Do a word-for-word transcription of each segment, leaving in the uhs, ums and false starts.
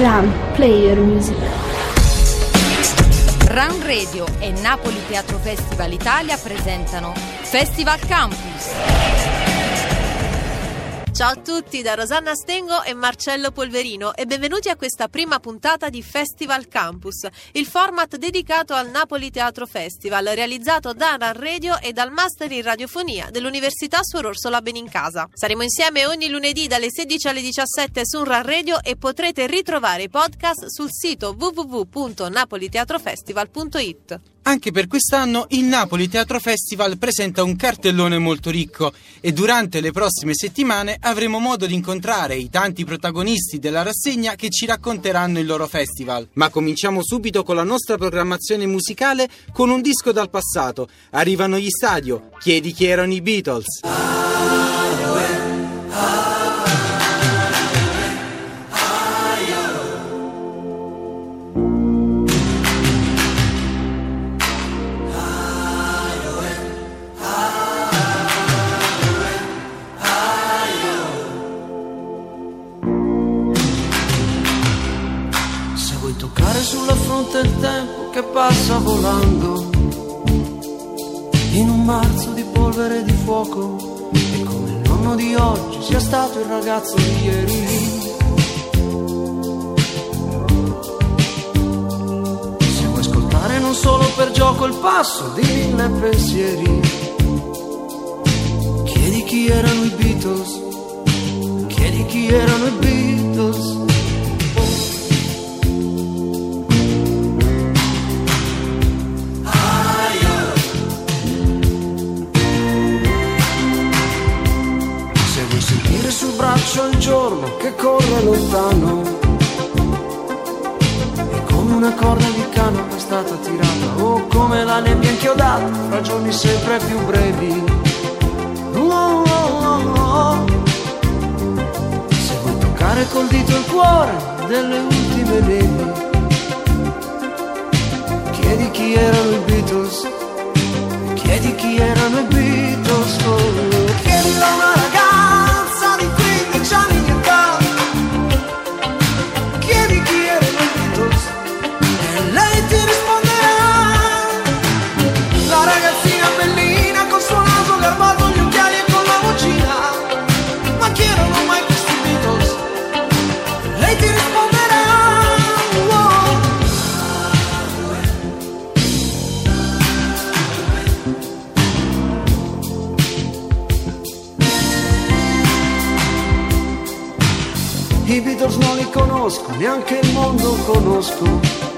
Run, play your music. Run Radio e Napoli Teatro Festival Italia presentano Festival Campus. Ciao a tutti da Rosanna Stengo e Marcello Polverino e benvenuti a questa prima puntata di Festival Campus, il format dedicato al Napoli Teatro Festival, realizzato da Run Radio e dal Master in Radiofonia dell'Università Suor Orsola Benincasa. Saremo insieme ogni lunedì dalle sedici alle diciassette su Run Radio e potrete ritrovare i podcast sul sito w w w punto napoli teatro festival punto i t. Anche per quest'anno il Napoli Teatro Festival presenta un cartellone molto ricco e durante le prossime settimane avremo modo di incontrare i tanti protagonisti della rassegna che ci racconteranno il loro festival. Ma cominciamo subito con la nostra programmazione musicale con un disco dal passato. Arrivano gli Stadio, chiedi chi erano i Beatles. Sulla fronte il tempo che passa volando in un marzo di polvere e di fuoco, e come il nonno di oggi sia stato il ragazzo di ieri. Se vuoi ascoltare non solo per gioco il passo di mille pensieri, chiedi chi erano i Beatles, chiedi chi erano i Beatles. Sul braccio il giorno che corre lontano e come una corda di canapa è stata tirata, o come la nebbia inchiodata fra giorni sempre più brevi. Oh, oh, oh, oh. Se vuoi toccare col dito il cuore delle ultime nevi, chiedi chi erano i Beatles, chiedi chi erano i Beatles. Oh, chiedilo a una ragazza di quindici anni di età, chiedi chi erano i Beatles e lei ti risponderà. La ragazzina bellina col suo naso garbato, gli occhiali e con la vocina, ma chi erano mai questi Beatles? Lei ti risponderà. Wow. I Beatles non li conosco, neanche il mondo conosco.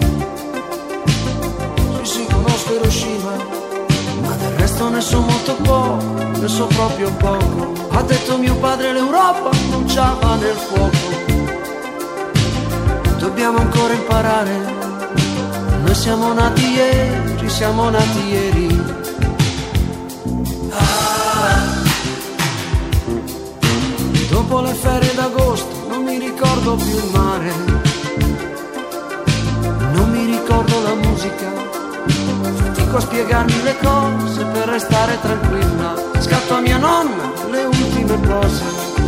Sì, sì, conosco Hiroshima, ma del resto ne so molto poco, ne so proprio poco. Ha detto mio padre l'Europa bruciava nel fuoco. Dobbiamo ancora imparare, noi siamo nati ieri, siamo nati ieri. Dopo le ferie d'agosto non mi ricordo più il mare, non mi ricordo la musica, fatico a spiegarmi le cose per restare tranquilla. Scatto a mia nonna le ultime cose.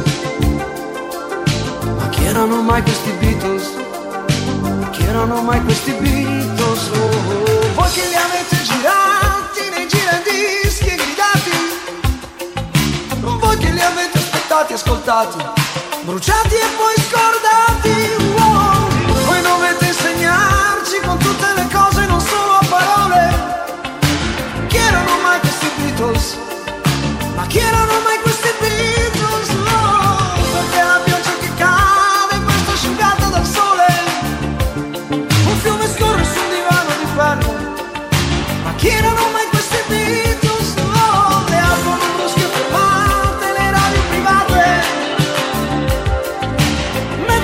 Ma chi erano mai questi Beatles? Chi erano mai questi Beatles? Oh, oh. Voi che li avete girati nei giradischi e gridati, voi che li avete aspettati e ascoltati, bruciati e poi scordati. Wow. Voi dovete insegnarci con tutte le cose, non solo a parole, chi erano mai questi Beatles? Ma chi erano mai questi Beatles? No, perché la pioggia che cade poi sta asciugata dal sole, un fiume scorre su un divano di ferro. Ma chi erano mai questi Beatles? No, le auto non brusche fermate, le radio private,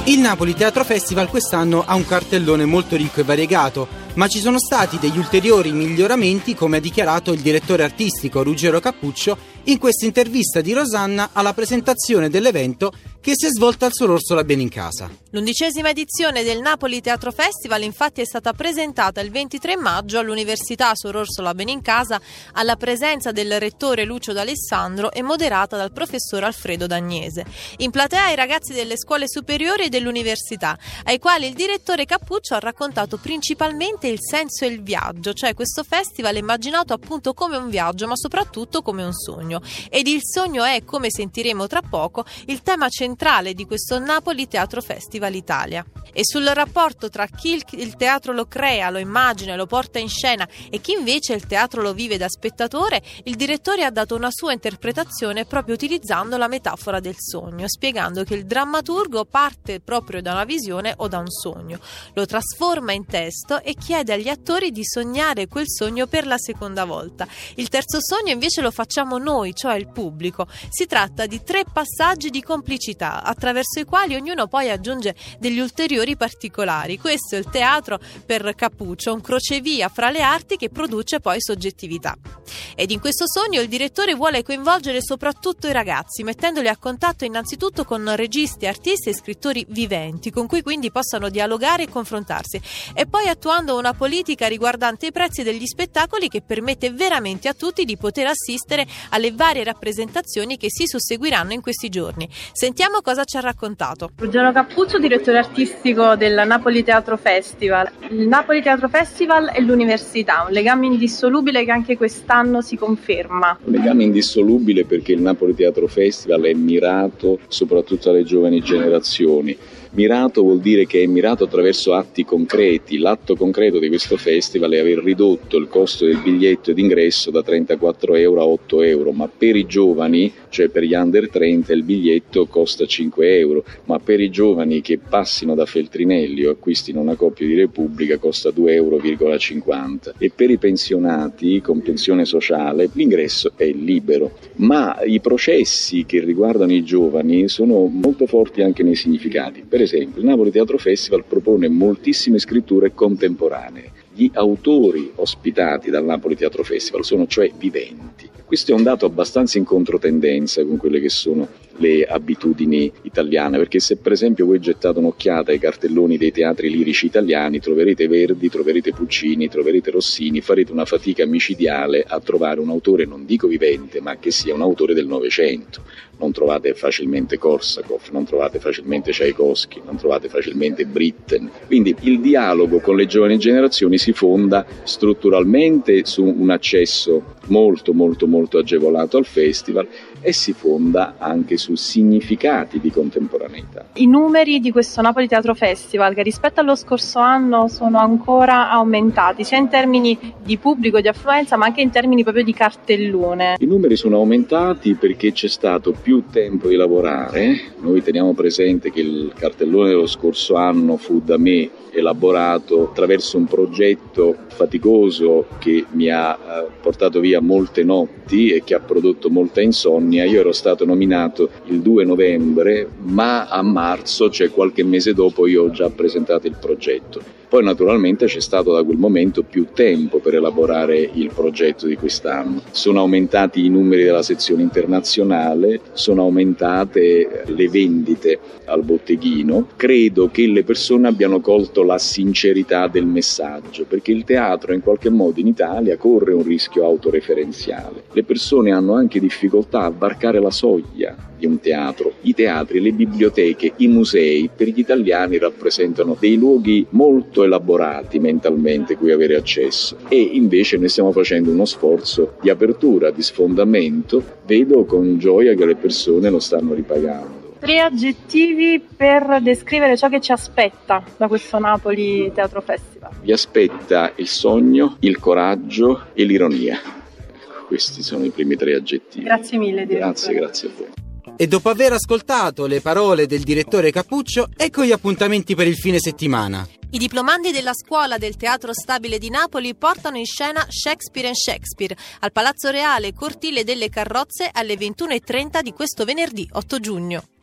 Il Napoli Teatro Festival quest'anno ha un cartellone molto ricco e variegato, ma ci sono stati degli ulteriori miglioramenti, come ha dichiarato il direttore artistico Ruggero Cappuccio in questa intervista di Rosanna alla presentazione dell'evento che si è svolta al Suor Orsola Benincasa. L'undicesima edizione del Napoli Teatro Festival infatti è stata presentata il ventitré maggio all'Università Suor Orsola Benincasa alla presenza del rettore Lucio D'Alessandro e moderata dal professor Alfredo D'Agnese. In platea i ragazzi delle scuole superiori e dell'università, ai quali il direttore Cappuccio ha raccontato principalmente il senso e il viaggio, cioè questo festival è immaginato appunto come un viaggio ma soprattutto come un sogno. Ed il sogno è, come sentiremo tra poco, il tema centrale di questo Napoli Teatro Festival Italia. E sul rapporto tra chi il teatro lo crea, lo immagina e lo porta in scena e chi invece il teatro lo vive da spettatore, il direttore ha dato una sua interpretazione proprio utilizzando la metafora del sogno, spiegando che il drammaturgo parte proprio da una visione o da un sogno, lo trasforma in testo e chiede agli attori di sognare quel sogno per la seconda volta. Il terzo sogno invece lo facciamo noi, cioè il pubblico. Si tratta di tre passaggi di complicità attraverso i quali ognuno poi aggiunge degli ulteriori particolari. Questo è il teatro per Cappuccio, un crocevia fra le arti che produce poi soggettività. Ed in questo sogno il direttore vuole coinvolgere soprattutto i ragazzi, mettendoli a contatto innanzitutto con registi, artisti e scrittori viventi, con cui quindi possano dialogare e confrontarsi, e poi attuando una politica riguardante i prezzi degli spettacoli che permette veramente a tutti di poter assistere alle varie rappresentazioni che si susseguiranno in questi giorni. Sentiamo cosa ci ha raccontato. Ruggero Cappuccio, direttore artistico del Napoli Teatro Festival. Il Napoli Teatro Festival e l'università, un legame indissolubile che anche quest'anno si conferma. Un legame indissolubile perché il Napoli Teatro Festival è mirato soprattutto alle giovani generazioni. Mirato vuol dire che è mirato attraverso atti concreti. L'atto concreto di questo festival è aver ridotto il costo del biglietto d'ingresso da trentaquattro euro a otto euro, ma per i giovani, cioè per gli under trenta, il biglietto costa cinque euro, ma per i giovani che passino da Feltrinelli o acquistino una coppia di Repubblica costa due virgola cinquanta euro. E per i pensionati con pensione sociale l'ingresso è libero, ma i processi che riguardano i giovani sono molto forti anche nei significati. Per esempio, il Napoli Teatro Festival propone moltissime scritture contemporanee. Gli autori ospitati dal Napoli Teatro Festival sono cioè viventi. Questo è un dato abbastanza in controtendenza con quelle che sono le abitudini italiane, perché se per esempio voi gettate un'occhiata ai cartelloni dei teatri lirici italiani troverete Verdi, troverete Puccini, troverete Rossini, farete una fatica micidiale a trovare un autore, non dico vivente, ma che sia un autore del Novecento. Non trovate facilmente Korsakov, non trovate facilmente Tchaikovsky, non trovate facilmente Britten. Quindi il dialogo con le giovani generazioni si fonda strutturalmente su un accesso molto molto molto agevolato al festival e si fonda anche su significati di contemporaneità. I numeri di questo Napoli Teatro Festival, che rispetto allo scorso anno sono ancora aumentati, sia in termini di pubblico, di affluenza, ma anche in termini proprio di cartellone. I numeri sono aumentati perché c'è stato più tempo di lavorare. Noi teniamo presente che il cartellone dello scorso anno fu da me elaborato attraverso un progetto faticoso che mi ha eh, portato via molte notti e che ha prodotto molta insonnia. Io ero stato nominato il due novembre, ma a marzo, cioè qualche mese dopo, io ho già presentato il progetto. Poi naturalmente c'è stato da quel momento più tempo per elaborare il progetto di quest'anno. Sono aumentati i numeri della sezione internazionale, sono aumentate le vendite al botteghino. Credo che le persone abbiano colto la sincerità del messaggio, perché il teatro in qualche modo in Italia corre un rischio autoreferenziale. Le persone hanno anche difficoltà a varcare la soglia di un teatro. I teatri, le biblioteche, i musei per gli italiani rappresentano dei luoghi molto elaborati mentalmente cui avere accesso, e invece noi stiamo facendo uno sforzo di apertura, di sfondamento. Vedo con gioia che le persone lo stanno ripagando. Tre aggettivi per descrivere ciò che ci aspetta da questo Napoli Teatro Festival. Vi aspetta il sogno, il coraggio e l'ironia. Questi sono i primi tre aggettivi. Grazie mille, direttore. Grazie, grazie a voi. E dopo aver ascoltato le parole del direttore Cappuccio, ecco gli appuntamenti per il fine settimana. I diplomandi della Scuola del Teatro Stabile di Napoli portano in scena Shakespeare and Shakespeare al Palazzo Reale Cortile delle Carrozze alle ventuno e trenta di questo venerdì otto giugno.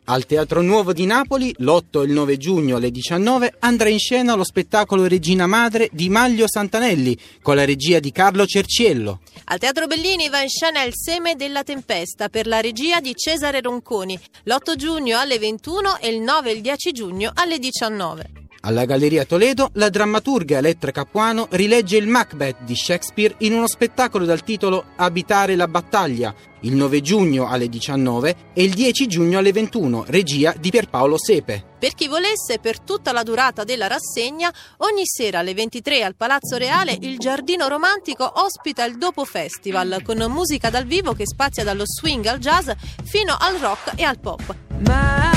Al Teatro Nuovo di Napoli, l'otto e il nove giugno alle diciannove, andrà in scena lo spettacolo Regina Madre di Maglio Santanelli, con la regia di Carlo Cerciello. Al Teatro Bellini va in scena Il seme della tempesta per la regia di Cesare Ronconi, l'otto giugno alle ventuno e il nove e il dieci giugno alle diciannove. Alla Galleria Toledo, la drammaturga Elettra Capuano rilegge il Macbeth di Shakespeare in uno spettacolo dal titolo Abitare la battaglia, il nove giugno alle diciannove e il dieci giugno alle ventuno, regia di Pierpaolo Sepe. Per chi volesse, per tutta la durata della rassegna, ogni sera alle ventitré al Palazzo Reale il Giardino Romantico ospita il Dopo Festival, con musica dal vivo che spazia dallo swing al jazz fino al rock e al pop. My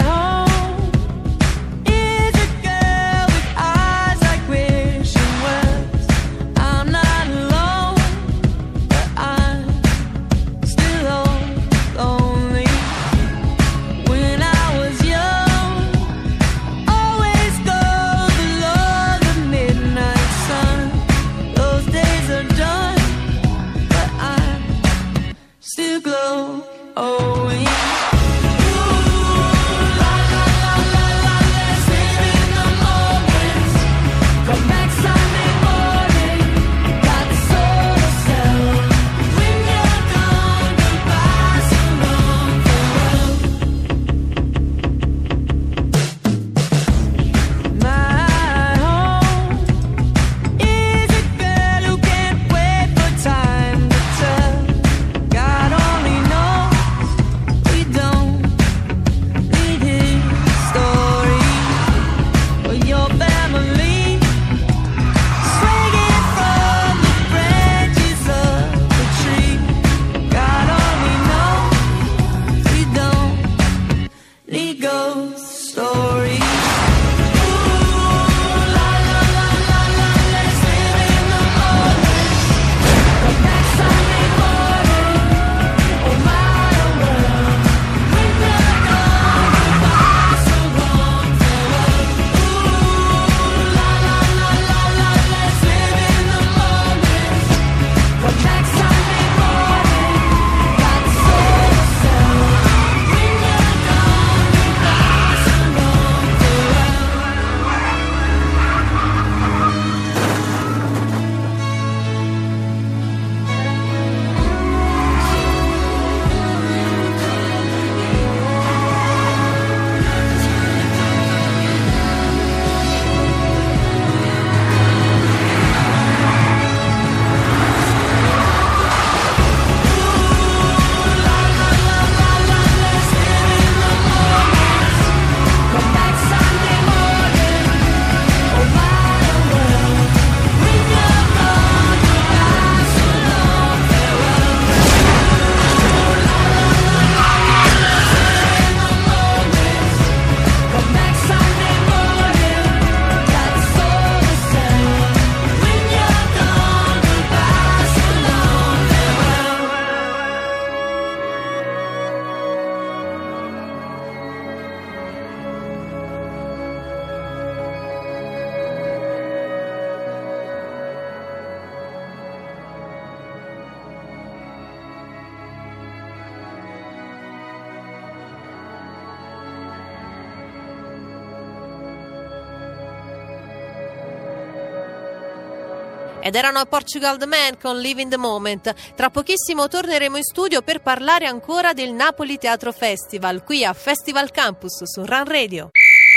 Ed erano Portugal The Man con Live in the Moment. Tra pochissimo torneremo in studio per parlare ancora del Napoli Teatro Festival, qui a Festival Campus su Run Radio.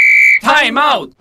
Time out!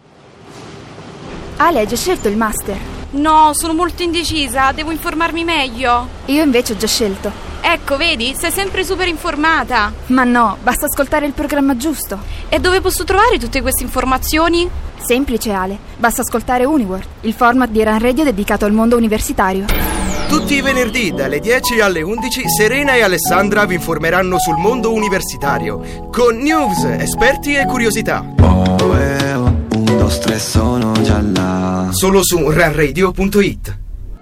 Ale, hai già scelto il master? No, sono molto indecisa, devo informarmi meglio. Io invece ho già scelto. Ecco, vedi, sei sempre super informata. Ma no, basta ascoltare il programma giusto. E dove posso trovare tutte queste informazioni? Semplice, Ale, basta ascoltare Uniworld, il format di Run Radio dedicato al mondo universitario. Tutti i venerdì dalle dieci alle undici Serena e Alessandra vi informeranno sul mondo universitario con news, esperti e curiosità. Oh, eh, oh, un, due, tre, sono già là. Solo su run radio punto it.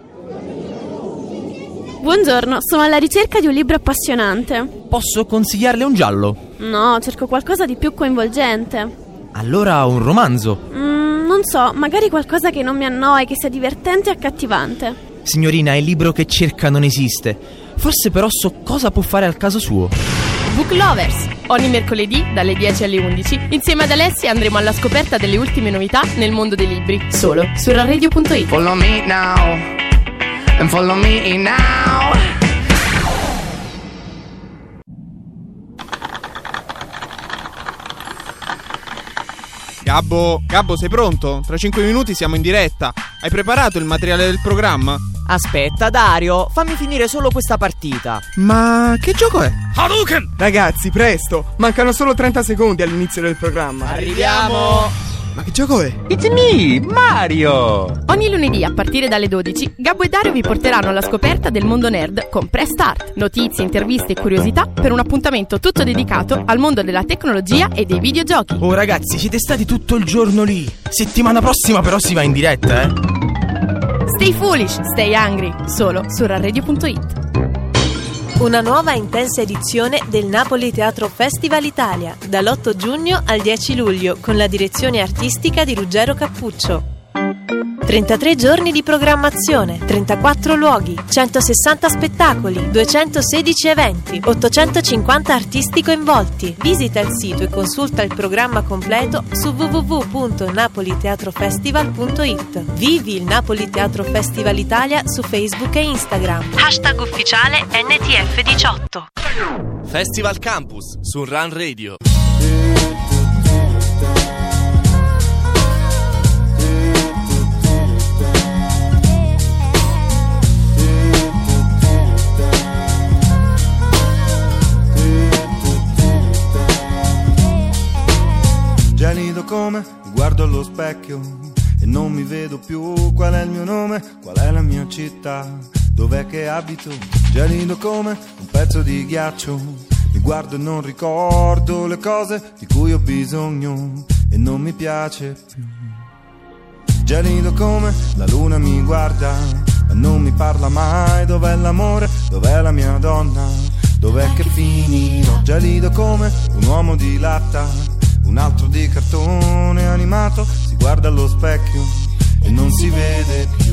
Buongiorno, sono alla ricerca di un libro appassionante. Posso consigliarle un giallo? No, cerco qualcosa di più coinvolgente. Allora un romanzo? Mm, non so, magari qualcosa che non mi annoi, che sia divertente e accattivante. Signorina, il libro che cerca non esiste. Forse però so cosa può fare al caso suo. Book Lovers, ogni mercoledì dalle dieci alle undici. Insieme ad Alessia andremo alla scoperta delle ultime novità nel mondo dei libri, solo su ranradio punto it. Follow me now and follow me now. Gabbo, Gabbo, sei pronto? Tra cinque minuti siamo in diretta. Hai preparato il materiale del programma? Aspetta, Dario, fammi finire solo questa partita. Ma che gioco è? Hadouken! Ragazzi, presto! Mancano solo trenta secondi all'inizio del programma. Arriviamo! Ma che gioco è? It's me, Mario! Ogni lunedì a partire dalle dodici, Gabbo e Dario vi porteranno alla scoperta del mondo nerd con Press Start. Notizie, interviste e curiosità per un appuntamento tutto dedicato al mondo della tecnologia e dei videogiochi. Oh ragazzi, siete stati tutto il giorno lì. Settimana prossima però si va in diretta, eh? Stay foolish, stay hungry, solo su ranradio punto it. Una nuova intensa edizione del Napoli Teatro Festival Italia, dall'otto giugno al dieci luglio, con la direzione artistica di Ruggero Cappuccio. trentatré giorni di programmazione, trentaquattro luoghi, centosessanta spettacoli, duecentosedici eventi, ottocentocinquanta artisti coinvolti. Visita il sito e consulta il programma completo su w w w punto napoli teatro festival punto it. Vivi il Napoli Teatro Festival Italia su Facebook e Instagram. Hashtag ufficiale N T F diciotto. Festival Campus su Run Radio. Gelido come mi guardo allo specchio e non mi vedo più. Qual è il mio nome? Qual è la mia città? Dov'è che abito? Gelido come un pezzo di ghiaccio. Mi guardo e non ricordo le cose di cui ho bisogno e non mi piace più. Gelido come la luna mi guarda ma non mi parla mai. Dov'è l'amore? Dov'è la mia donna? Dov'è che finirò? Gelido come un uomo di latta, un altro di cartone animato, si guarda allo specchio e non si vede più.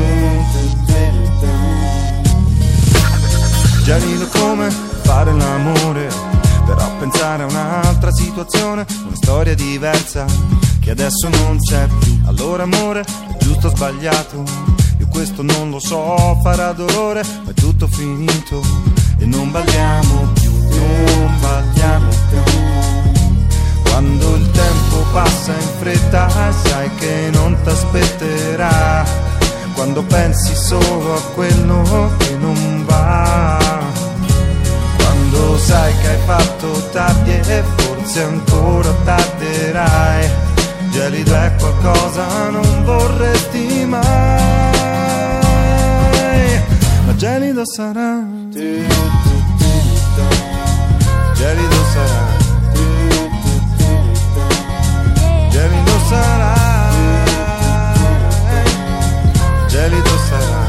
Gelido come fare l'amore, però pensare a un'altra situazione, una storia diversa che adesso non c'è più. Allora amore, è giusto o sbagliato? Io questo non lo so, farà dolore, ma è tutto finito e non balliamo più, non balliamo più. Quando il tempo passa in fretta sai che non t'aspetterà, quando pensi solo a quello che non va, quando sai che hai fatto tardi e forse ancora tarderai. Gelido è qualcosa non vorresti mai, ma gelido sarà, gelido sarà, gelido sarà, gelido sarà,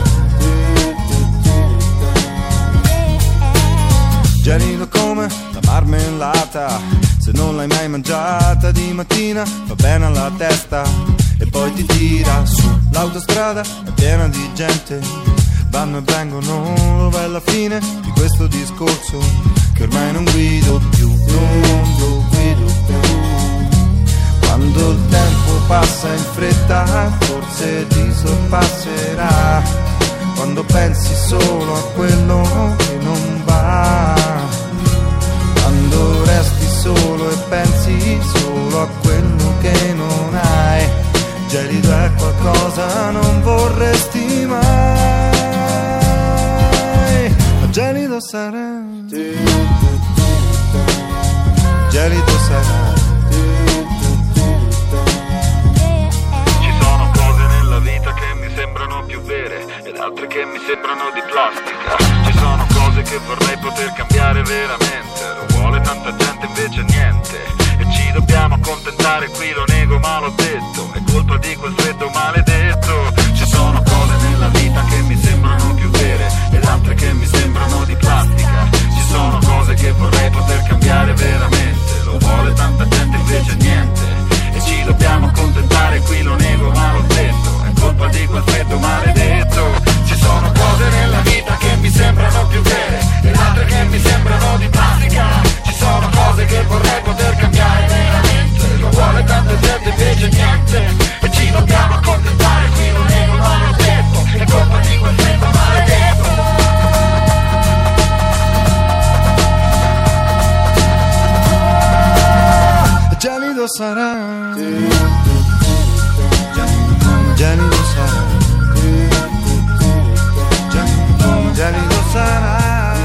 gelido come la marmellata, se non l'hai mai mangiata di mattina va bene alla testa e poi ti tira su. L'autostrada è piena di gente, vanno e vengono, dov'è la fine di questo discorso che ormai non guido più, non lo guido più. Quando il tempo passa in fretta forse ti sorpasserà, quando pensi solo a quello che non va, quando resti solo e pensi solo a quello che non hai. Gelido è qualcosa non vorresti mai, ma gelido sarà, gelido sarà. Sembrano più vere ed altre che mi sembrano di plastica. Ci sono cose che vorrei poter cambiare veramente, lo vuole tanta gente invece niente, e ci dobbiamo accontentare, qui lo nego ma l'ho detto, è colpa di quel freddo maledetto. Ci sono cose nella vita che mi sembrano più vere ed altre che mi sembrano di plastica. Ci sono cose che vorrei poter cambiare veramente, lo vuole tanta gente invece niente, e ci dobbiamo accontentare, qui lo nego ma l'ho detto, colpa di quel freddo maledetto. Ci sono cose nella vita che mi sembrano più vere ed altre che mi sembrano di plastica. Ci sono cose che sarà, gelido sarà, gelido sarà.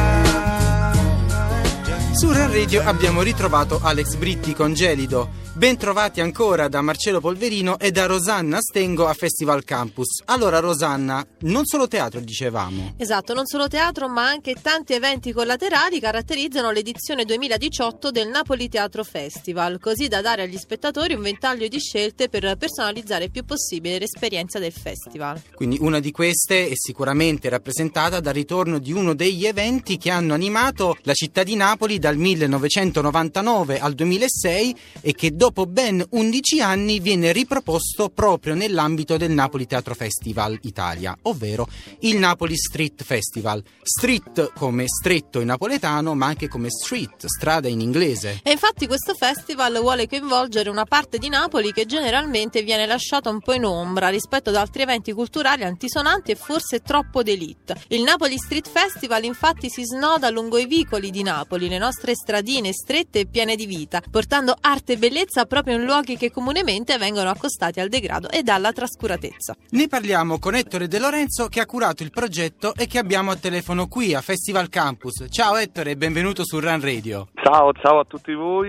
Su Ran Radio abbiamo ritrovato Alex Britti con Gelido. Ben trovati ancora da Marcello Polverino e da Rosanna Stengo a Festival Campus. Allora Rosanna, non solo teatro dicevamo. Esatto, non solo teatro ma anche tanti eventi collaterali caratterizzano l'edizione duemiladiciotto del Napoli Teatro Festival, così da dare agli spettatori un ventaglio di scelte per personalizzare il più possibile l'esperienza del festival. Quindi una di queste è sicuramente rappresentata dal ritorno di uno degli eventi che hanno animato la città di Napoli dal millenovecentonovantanove al duemilasei e che dopo ben undici anni viene riproposto proprio nell'ambito del Napoli Teatro Festival Italia, ovvero il Napoli Street Festival. Street come stretto in napoletano, ma anche come street, strada in inglese. E infatti questo festival vuole coinvolgere una parte di Napoli che generalmente viene lasciata un po' in ombra rispetto ad altri eventi culturali antisonanti e forse troppo d'élite. Il Napoli Street Festival infatti si snoda lungo i vicoli di Napoli, le nostre stradine strette e piene di vita, portando arte e bellezza proprio in luoghi che comunemente vengono accostati al degrado e alla trascuratezza. Ne parliamo con Ettore De Lorenzo che ha curato il progetto e che abbiamo a telefono qui a Festival Campus. Ciao Ettore e benvenuto su Ran Radio. Ciao, ciao a tutti voi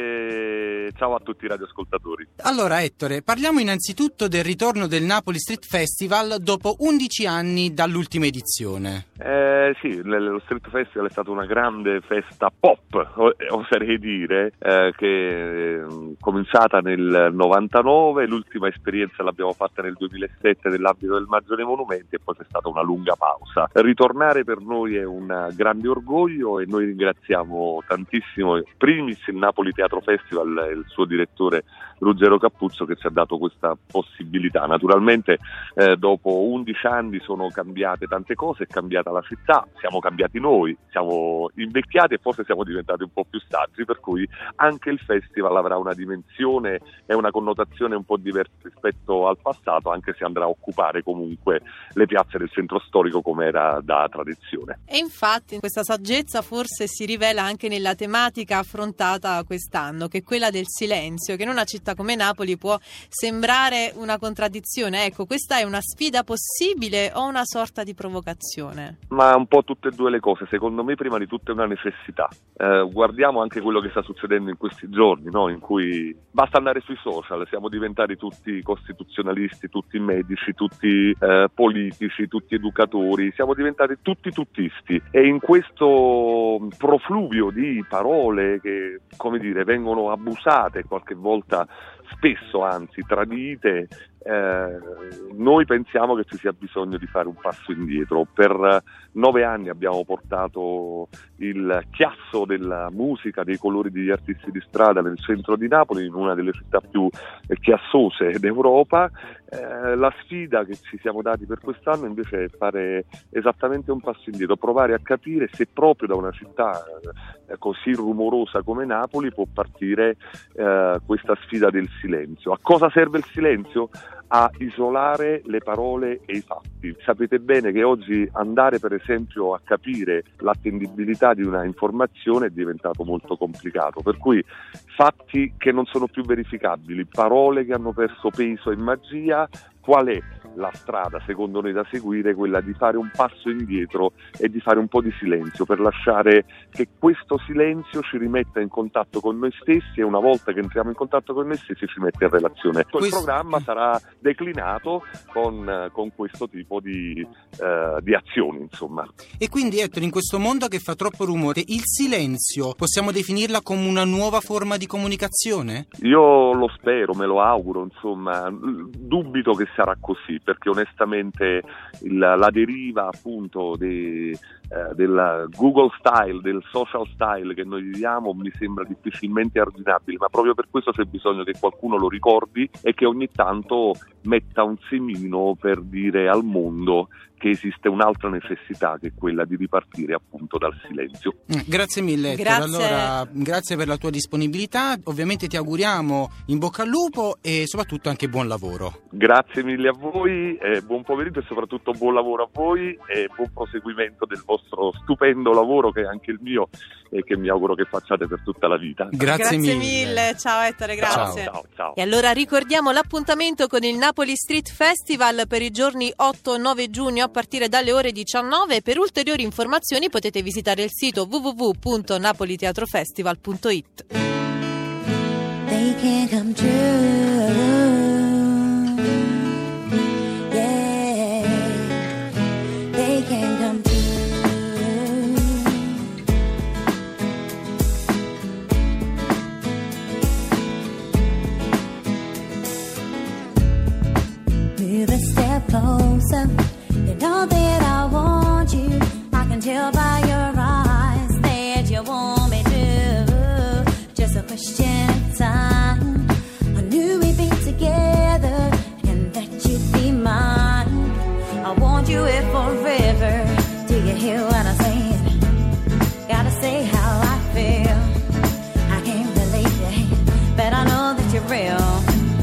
e ciao a tutti i radioascoltatori. Allora Ettore, parliamo innanzitutto del ritorno del Napoli Street Festival dopo undici anni dall'ultima edizione. Eh, sì, lo Street Festival è stata una grande festa pop, oserei dire, eh, che è cominciata nel novantanove, l'ultima esperienza l'abbiamo fatta nel duemilasette nell'ambito del Maggio dei Monumenti e poi c'è stata una lunga pausa. Ritornare per noi è un grande orgoglio e noi ringraziamo tantissimo, primis il Napoli Teatro Festival e il suo direttore Ruggero Capuzzo che ci ha dato questa possibilità. Naturalmente eh, dopo undici anni sono cambiate tante cose, è cambiata la città, siamo cambiati noi, siamo invecchiati e forse siamo diventati un po' più saggi, per cui anche il festival avrà una dimensione e una connotazione un po' diversa rispetto al passato, anche se andrà a occupare comunque le piazze del centro storico come era da tradizione. E infatti questa saggezza forse si rivela anche nella tematica affrontata quest'anno, che è quella del silenzio, che in una città come Napoli può sembrare una contraddizione. Ecco, questa è una sfida possibile o una sorta di provocazione? Ma un po' tutte e due le cose. Secondo me prima di tutto è una necessità. Eh, guardiamo anche quello che sta succedendo in questi giorni, no? In cui basta andare sui social, siamo diventati tutti costituzionalisti, tutti medici, tutti eh, politici, tutti educatori, siamo diventati tutti tuttisti e in questo profluvio di parole che, come dire, vengono abusate, qualche volta spesso anzi tradite, eh, noi pensiamo che ci sia bisogno di fare un passo indietro. Per nove anni abbiamo portato il chiasso della musica, dei colori degli artisti di strada nel centro di Napoli, in una delle città più chiassose d'Europa. Eh, la sfida che ci siamo dati per quest'anno invece è fare esattamente un passo indietro, provare a capire se proprio da una città eh, così rumorosa come Napoli può partire eh, questa sfida del silenzio. A cosa serve il silenzio? A isolare le parole e i fatti. Sapete bene che oggi andare per esempio a capire l'attendibilità di una informazione è diventato molto complicato, per cui fatti che non sono più verificabili, parole che hanno perso peso e magia. Qual è la strada secondo noi da seguire? Quella di fare un passo indietro e di fare un po' di silenzio per lasciare che questo silenzio ci rimetta in contatto con noi stessi e una volta che entriamo in contatto con noi stessi ci mette in relazione. Il questo... programma sarà declinato con, con questo tipo di, uh, di azioni, insomma. E quindi Ettore, in questo mondo che fa troppo rumore, il silenzio possiamo definirla come una nuova forma di comunicazione? Io lo spero, me lo auguro, insomma, dubito che sarà così, perché onestamente il, la deriva appunto de, eh, del Google style, del social style che noi viviamo mi sembra difficilmente arginabile, ma proprio per questo c'è bisogno che qualcuno lo ricordi e che ogni tanto metta un semino per dire al mondo che esiste un'altra necessità, che è quella di ripartire appunto dal silenzio. Grazie mille Ettore. Grazie. Allora, grazie per la tua disponibilità, ovviamente ti auguriamo in bocca al lupo e soprattutto anche buon lavoro. Grazie mille a voi, eh, buon pomeriggio e soprattutto buon lavoro a voi e buon proseguimento del vostro vostro stupendo lavoro, che è anche il mio e che mi auguro che facciate per tutta la vita. Grazie, grazie mille. mille, ciao Ettore, grazie. Ciao, ciao, ciao. E allora ricordiamo l'appuntamento con il Napoli Street Festival per i giorni otto e nove giugno a partire dalle ore diciannove. Per ulteriori informazioni potete visitare il sito w w w punto napoli teatro festival punto i t. They can't come true. Yeah, they can't come true. Move a step closer. You know that I want you. I can tell by your eyes that you want me to. Just a question of time. I knew we'd be together and that you'd be mine. I want you here forever. Do you hear what I'm saying? Gotta say how I feel. I can't believe it, but I know that you're real.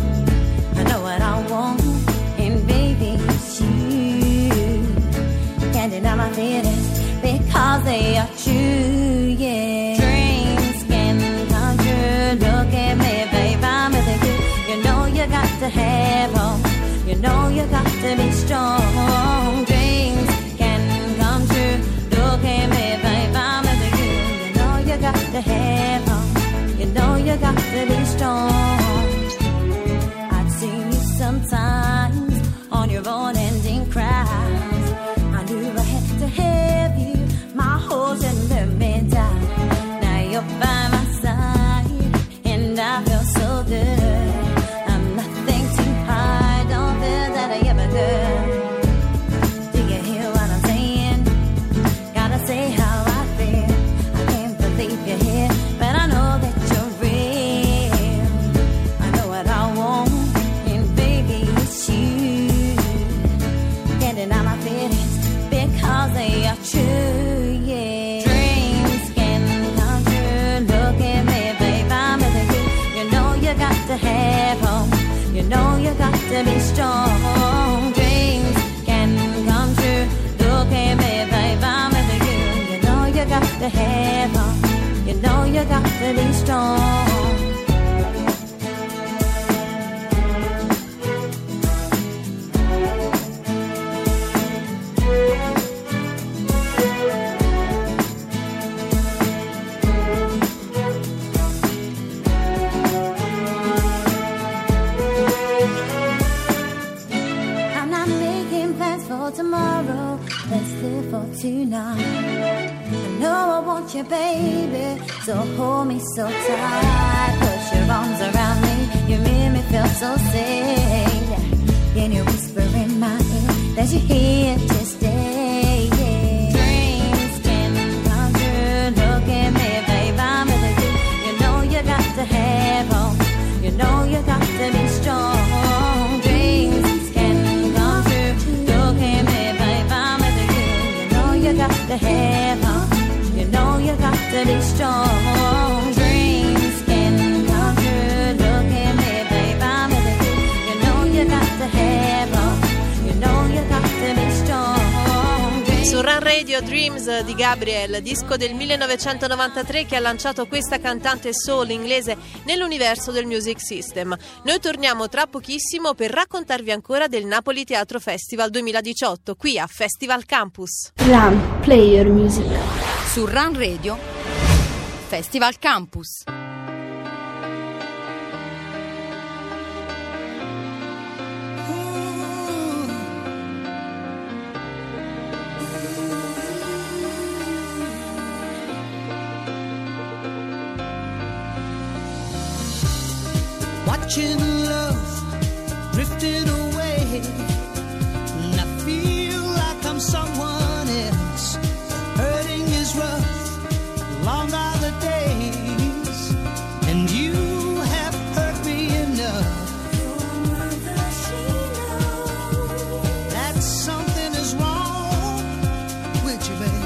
I know what I want, and baby, it's you. Can't deny my feelings because they are true, yeah. Dreams can come true. Look at me, babe, I'm with you. You know you got to have hope. You know you got to be strong. Dreams can come true. Look at me, babe, I'm with you. You know you got to have hope. You know you got to be strong. I've seen you sometimes on your unending cries. I knew I had to have you. My whole should let me down. Now you're by my side, and I feel so good. I'm nothing to hide, don't feel that I ever could. Do you hear what I'm saying? Gotta say how I feel. I can't believe you're here, but I know that you're real. I know what I want, and baby, it's you. Can't deny my feelings because they are true, yeah. Dreams can come true. Look at me, babe, I'm with you. You know you got to have hope. You know you got to be strong. Dreams can come true. Look at me, babe, I'm with you. You know you got to have hope. You know you got to be strong. Tomorrow, let's live for tonight. I know I want you, baby, so hold me so tight. Put your arms around me, you make me feel so safe. Can you whisper in my ear that you're here to stay? Yeah. Dreams can come true. Look at me, babe, I'm with you. You know you got to have hope. You know you got to be strong. Dreams can come true. Look at me, babe, I'm with you. You know you got to have hope. You know you got to be strong. Dreams can come true. Look at me, babe, I'm with you. You know you got to have hope. You know you got to be strong. Su Run Radio Dreams di Gabriel, disco del millenovecentonovantatré che ha lanciato questa cantante soul inglese nell'universo del music system. Noi torniamo tra pochissimo per raccontarvi ancora del Napoli Teatro Festival duemiladiciotto qui a Festival Campus. Run, play your music. Su Run Radio Festival Campus. Watching love drifting away, and I feel like I'm someone else. Hurting is rough, long are the days, and you have hurt me enough. That something is wrong with you, babe.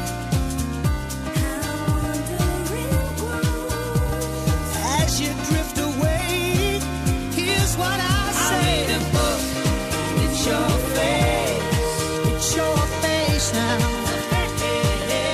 As you drift away, what I say. I read a book, it's your face, it's your face now.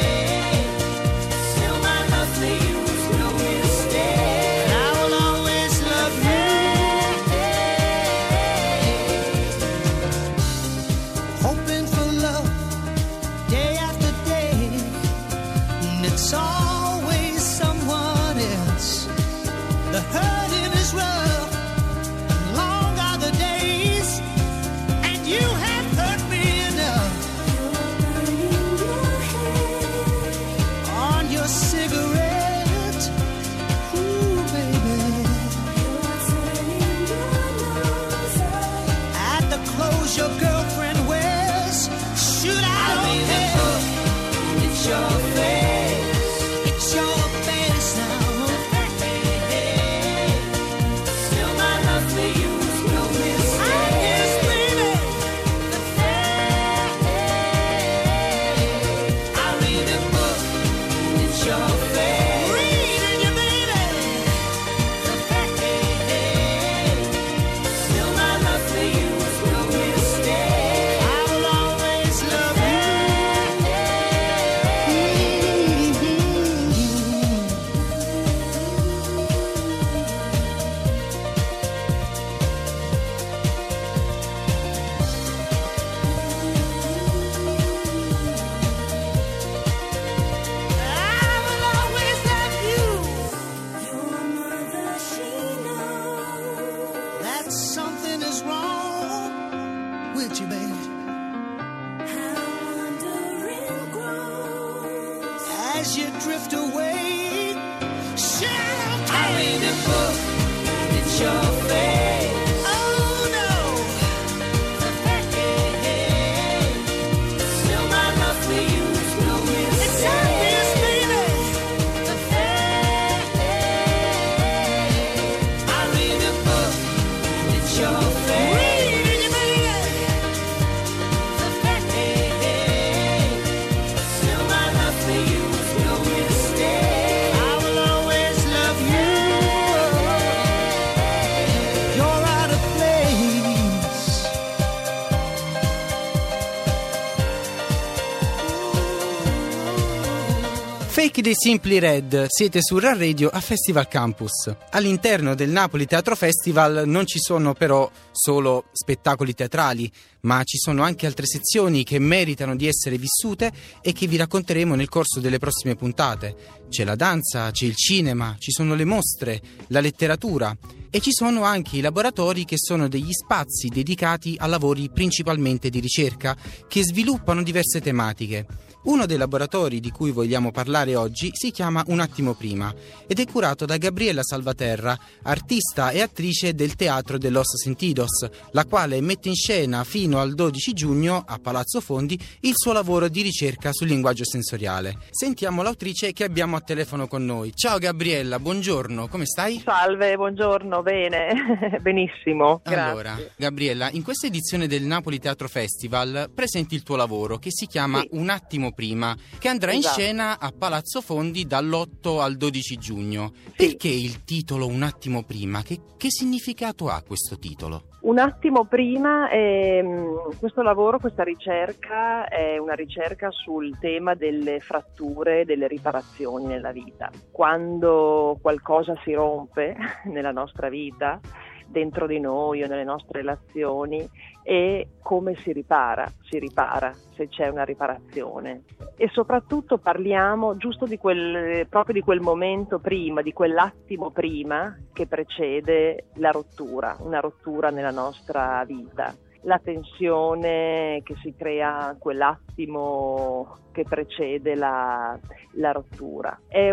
something is wrong with you, baby. As you drift away, shadow I read a book, it's your face. Oh no, hey, hey, still my love for you is no mistake. It's obvious, baby. Hey, I read a book, it's your face. Reading you, baby. Hey, hey, still my love for you. Fake dei Simply Red, siete su Ran Radio a Festival Campus. All'interno del Napoli Teatro Festival non ci sono però solo spettacoli teatrali, ma ci sono anche altre sezioni che meritano di essere vissute e che vi racconteremo nel corso delle prossime puntate. C'è la danza, c'è il cinema, ci sono le mostre, la letteratura e ci sono anche i laboratori che sono degli spazi dedicati a lavori principalmente di ricerca che sviluppano diverse tematiche. Uno dei laboratori di cui vogliamo parlare oggi si chiama Un attimo prima ed è curato da Gabriella Salvaterra, artista e attrice del Teatro de los Sentidos, la quale mette in scena fino al dodici giugno a Palazzo Fondi il suo lavoro di ricerca sul linguaggio sensoriale. Sentiamo l'autrice che abbiamo a telefono con noi. Ciao Gabriella, buongiorno, come stai? Salve, buongiorno, bene, benissimo, grazie. Allora, Gabriella, in questa edizione del Napoli Teatro Festival presenti il tuo lavoro che si chiama sì. Un attimo prima, che andrà esatto. in scena a Palazzo Fondi dall'otto al dodici giugno. Sì. Perché il titolo Un attimo prima? Che, che significato ha questo titolo? Un attimo prima, ehm, questo lavoro, questa ricerca è una ricerca sul tema delle fratture, delle riparazioni nella vita. Quando qualcosa si rompe nella nostra vita, dentro di noi o nelle nostre relazioni, e come si ripara, si ripara se c'è una riparazione. E soprattutto parliamo giusto di quel, proprio di quel momento prima, di quell'attimo prima che precede la rottura, una rottura nella nostra vita. La tensione che si crea quell'attimo che precede la, la rottura. È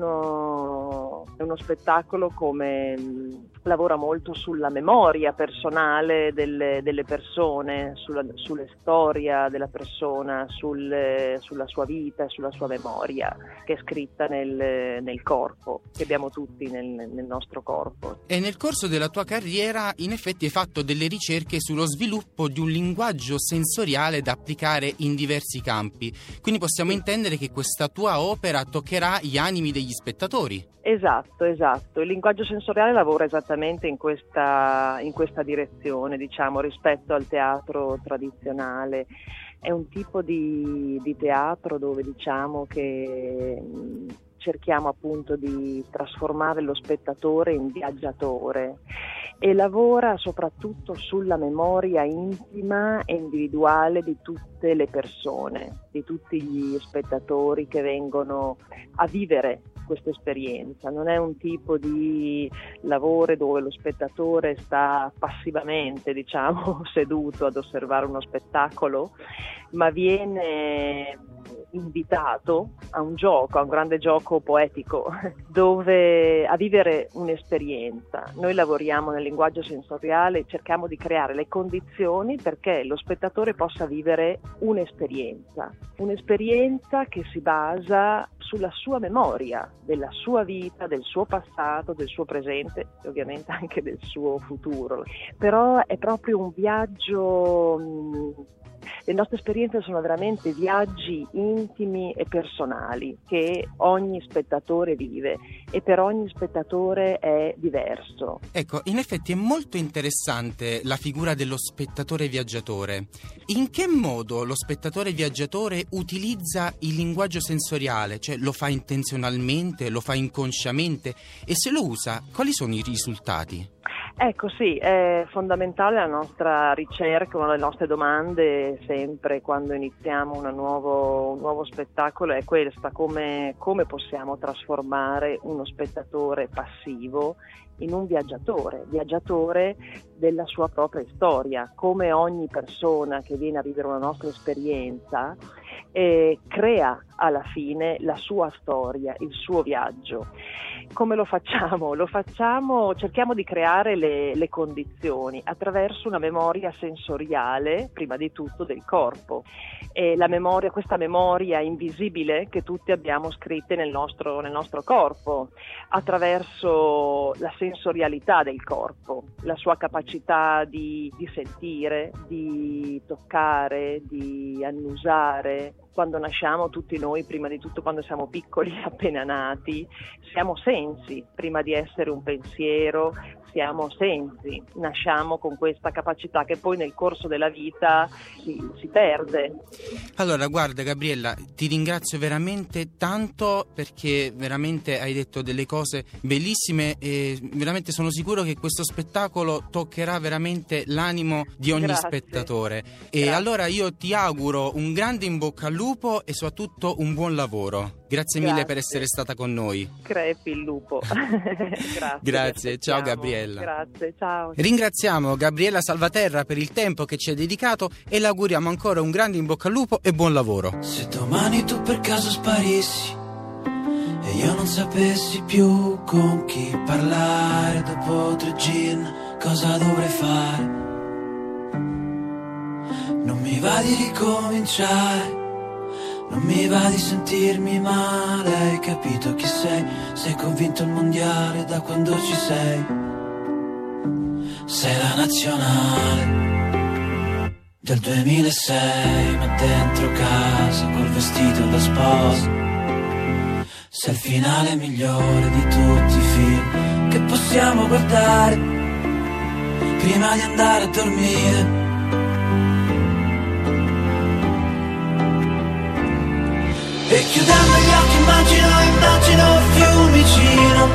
uno, è uno spettacolo come lavora molto sulla memoria personale delle, delle persone, sulla, sulla storia della persona, sul, sulla sua vita, sulla sua memoria, che è scritta nel, nel corpo, che abbiamo tutti nel, nel nostro corpo. E nel corso della tua carriera, in effetti, hai fatto delle ricerche sullo sviluppo di un linguaggio sensoriale da applicare in diversi campi. Quindi possiamo intendere che questa tua opera toccherà gli animi degli spettatori. Esatto, esatto. Il linguaggio sensoriale lavora esattamente in questa, in questa direzione, diciamo, rispetto al teatro tradizionale. È un tipo di, di teatro dove diciamo che cerchiamo appunto di trasformare lo spettatore in viaggiatore e lavora soprattutto sulla memoria intima e individuale di tutte le persone, di tutti gli spettatori che vengono a vivere questa esperienza. Non è un tipo di lavoro dove lo spettatore sta passivamente, diciamo, seduto ad osservare uno spettacolo, ma viene invitato a un gioco, a un grande gioco poetico, dove a vivere un'esperienza. Noi lavoriamo nel linguaggio sensoriale e cerchiamo di creare le condizioni perché lo spettatore possa vivere un'esperienza, un'esperienza che si basa sulla sua memoria, della sua vita, del suo passato, del suo presente e ovviamente anche del suo futuro. Però è proprio un viaggio. Mh, Le nostre esperienze sono veramente viaggi intimi e personali che ogni spettatore vive e per ogni spettatore è diverso. Ecco, in effetti è molto interessante la figura dello spettatore viaggiatore. In che modo lo spettatore viaggiatore utilizza il linguaggio sensoriale? Cioè lo fa intenzionalmente, lo fa inconsciamente e se lo usa, quali sono i risultati? Ecco sì, è fondamentale la nostra ricerca, una delle nostre domande sempre quando iniziamo una nuovo, un nuovo spettacolo è questa: come, come possiamo trasformare uno spettatore passivo in un viaggiatore, viaggiatore della sua propria storia, come ogni persona che viene a vivere una nostra esperienza eh, crea alla fine la sua storia, il suo viaggio. Come lo facciamo? Lo facciamo, cerchiamo di creare le, le condizioni attraverso una memoria sensoriale, prima di tutto del corpo. E la memoria, questa memoria invisibile che tutti abbiamo scritte nel nostro, nel nostro corpo, attraverso la sensorialità del corpo, la sua capacità di, di sentire, di toccare, di annusare. Quando nasciamo tutti noi, prima di tutto quando siamo piccoli, appena nati, siamo sensi, prima di essere un pensiero, siamo sensi, nasciamo con questa capacità che poi nel corso della vita si, si perde. Allora, guarda Gabriella, ti ringrazio veramente tanto, perché veramente hai detto delle cose bellissime e veramente sono sicuro che questo spettacolo toccherà veramente l'animo di ogni Grazie. spettatore. E Grazie. allora io ti auguro un grande in bocca al lupo e soprattutto un buon lavoro. Grazie mille Grazie. per essere stata con noi. Crepi il lupo. Grazie. Grazie, ciao Gabriella. Grazie, ciao. Ringraziamo Gabriella Salvaterra per il tempo che ci ha dedicato e le auguriamo ancora un grande in bocca al lupo e buon lavoro. Se domani tu per caso sparissi e io non sapessi più con chi parlare, dopo tre gin cosa dovrei fare? Non mi va di ricominciare, non mi va di sentirmi male. Hai capito chi sei? Sei convinto il mondiale da quando ci sei. Sei la nazionale del duemilasei, ma dentro casa col vestito da sposa. Sei il finale migliore di tutti i film che possiamo guardare prima di andare a dormire. E chiudendo gli occhi immagino, immagino Fiumicino,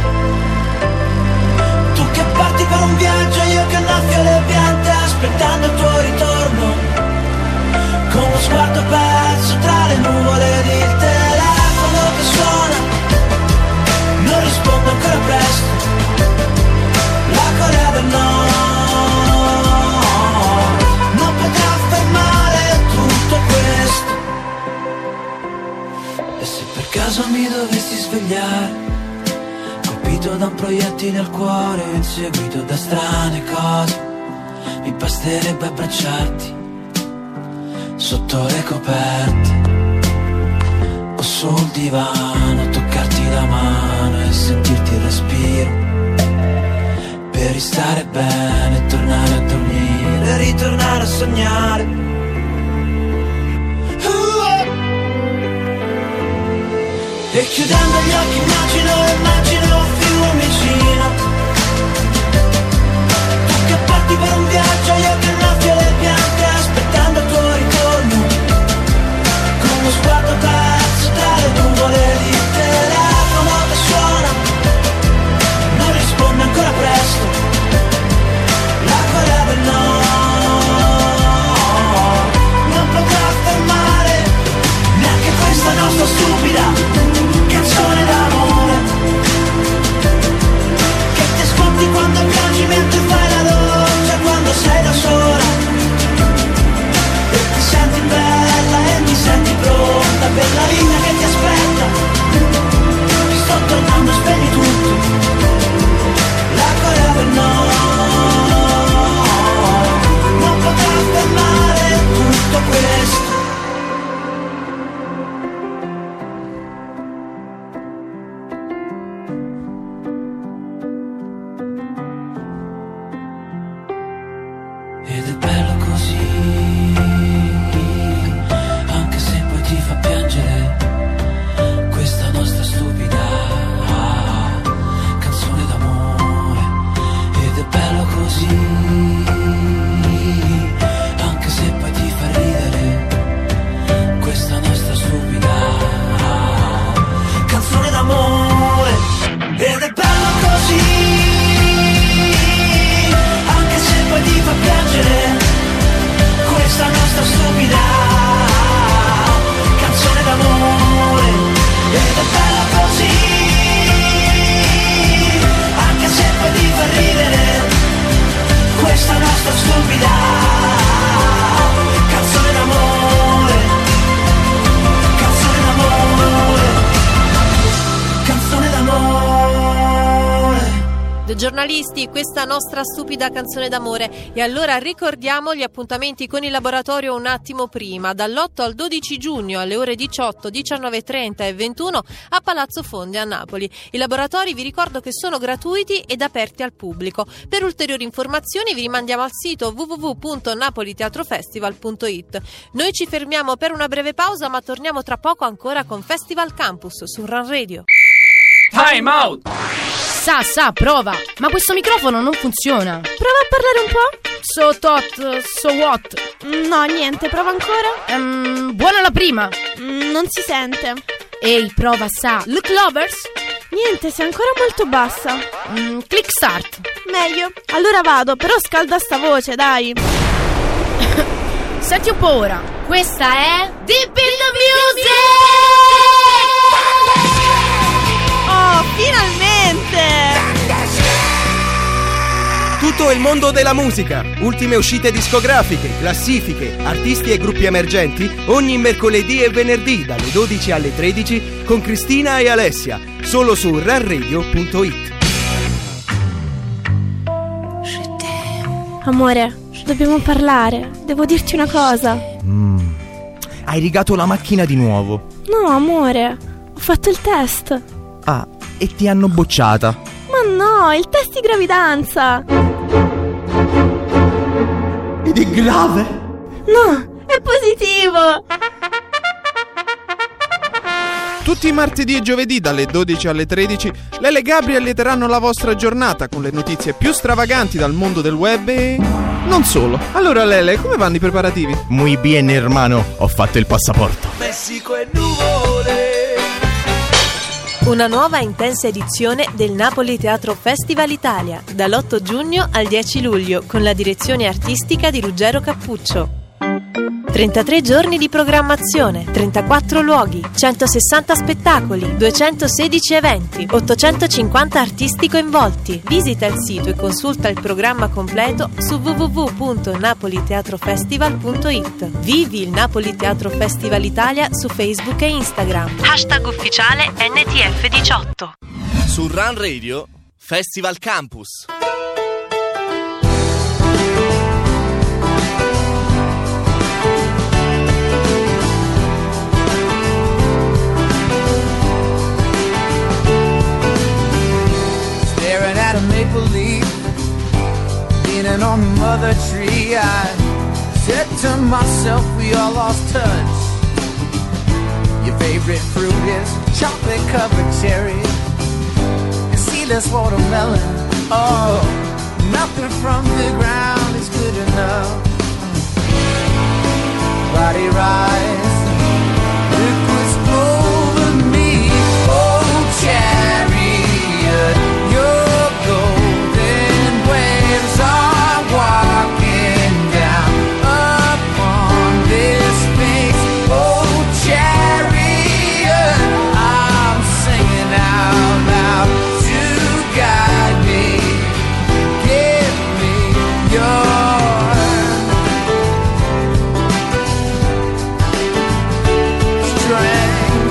tu che parti per un viaggio, io che annaffio le piante aspettando il tuo ritorno, con lo sguardo perso tra le nuvole ed il telefono che suona, non rispondo ancora presto, la Corea del Nord non potrà fermare tutto questo. E se per caso mi dovessi svegliare, colpito da un proiettile al cuore, inseguito da strane cose, mi basterebbe abbracciarti sotto le coperte o sul divano, toccarti la mano e sentirti il respiro, per ristare bene e tornare a dormire e ritornare a sognare. E chiudendo gli occhi immagino, immagino Fiumicino, tu che parti per un viaggio, io che annaffio le piante aspettando il tuo ritorno, con lo sguardo perso tra le nuvole di telefono che suona, non risponde ancora presto, la Corea del Nord non potrà fermare neanche questa nostra stupida canzone d'amore, che ti ascolti quando piangi mentre fai la doccia, quando sei da sola e ti senti bella e ti senti pronta per la vita che ti aspetta. Ti sto tornando, spegni tutto, la Corea del Nord non potrà fermare tutto questo. Ed è bello così, anche se poi ti fa piangere questa nostra stupida canzone d'amore. Ed è bello così, anche se poi ti fa ridere questa nostra stupida canzone d'amore. Ed è bello così, poi ti fa piangere questa nostra Due giornalisti, questa nostra stupida canzone d'amore. E allora ricordiamo gli appuntamenti con il laboratorio un attimo prima, dall'otto al dodici giugno alle ore diciotto, diciannove e trenta e ventuno a Palazzo Fonde a Napoli. I laboratori vi ricordo che sono gratuiti ed aperti al pubblico. Per ulteriori informazioni vi rimandiamo al sito w w w punto napoli teatro festival punto i t. Noi ci fermiamo per una breve pausa, ma torniamo tra poco ancora con Festival Campus su Run Radio. Time out! Sa, sa, prova. Ma questo microfono non funziona. Prova a parlare un po'. So tot, so what? No, niente, prova ancora. Um, buona la prima. Mm, non si sente. Ehi, prova, sa. Look lovers? Niente, sei ancora molto bassa. Mm, click start. Meglio. Allora vado, però scalda sta voce, dai. Senti un po' ora. Questa è Deep in the Music! Oh, finalmente! Tutto il mondo della musica, ultime uscite discografiche, classifiche, artisti e gruppi emergenti, ogni mercoledì e venerdì dalle dodici alle tredici con Cristina e Alessia, solo su run radio punto i t. Amore, dobbiamo parlare, devo dirti una cosa. Mm. Hai rigato la macchina di nuovo? No, amore, ho fatto il test. Ah, e ti hanno bocciata? Ma no, il test di gravidanza. Ed è grave? No, è positivo. Tutti i martedì e giovedì dalle dodici alle tredici Lele e Gabri allieteranno la vostra giornata con le notizie più stravaganti dal mondo del web e non solo. Allora Lele, come vanno i preparativi? Muy bien, hermano, ho fatto il passaporto. Messico e nuvole. Una nuova intensa edizione del Napoli Teatro Festival Italia, dall'otto giugno al dieci luglio, con la direzione artistica di Ruggero Cappuccio. trentatré giorni di programmazione, trentaquattro luoghi, centosessanta spettacoli, duecentosedici eventi, ottocentocinquanta artisti coinvolti. Visita il sito e consulta il programma completo su w w w punto napoli teatro festival punto i t. Vivi il Napoli Teatro Festival Italia su Facebook e Instagram. Hashtag ufficiale N T F diciotto. Su Run Radio, Festival Campus. A maple leaf leaning on the mother tree, I said to myself, we all lost touch. Your favorite fruit is chocolate covered cherries and seedless watermelon. Oh, nothing from the ground is good enough. Body rise, liquids over me. Oh, chariot, you're golden waves are walking down upon this space. Oh, chariot, I'm singing out loud to guide me. Give me your strength.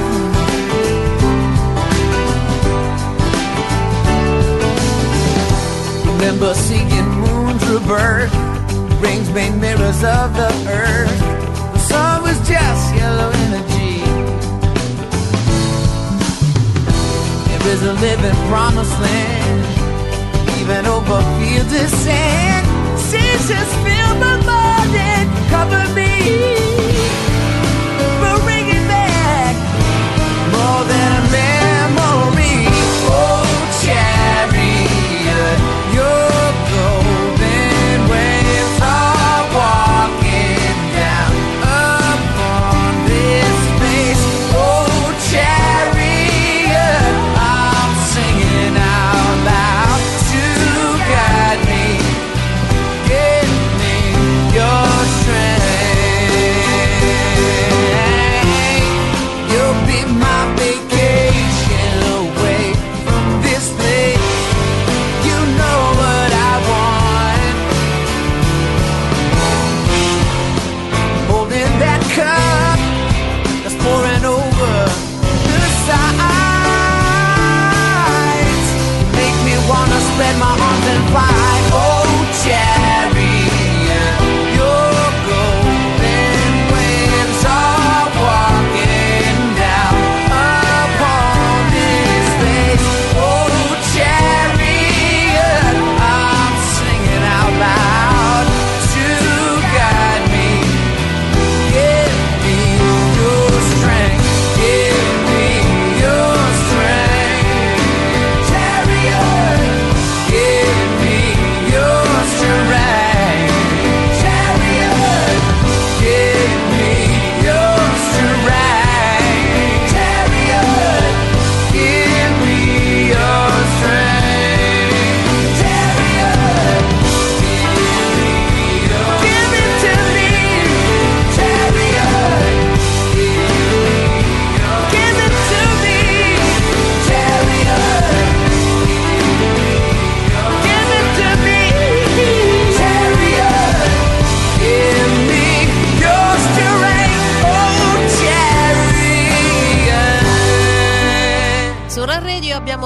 Remember seeing moons rebirth, rings made mirrors of the earth. The sun was just yellow energy. There is a living promised land, even over fields of sand. Seasons fill my mind and cover me. But bring it back, more than a memory. Oh, chariot, your golden waves are walking down upon this space. Oh, chariot, I'm singing out loud to guide me. Give me